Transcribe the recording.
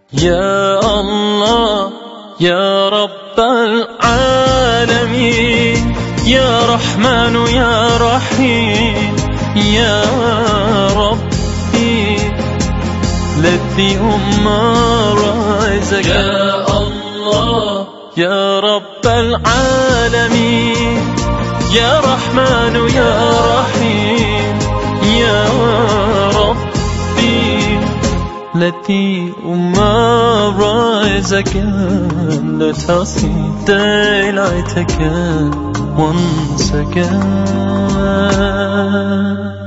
يا الله يا رب العالمين، يا رحمن يا رحيم يا ربي الذي رزقك. يا الله يا رب العالمين، يا رحمن يا رحيم يا ربي التي رزقك لا تصي دلعتك وانسك.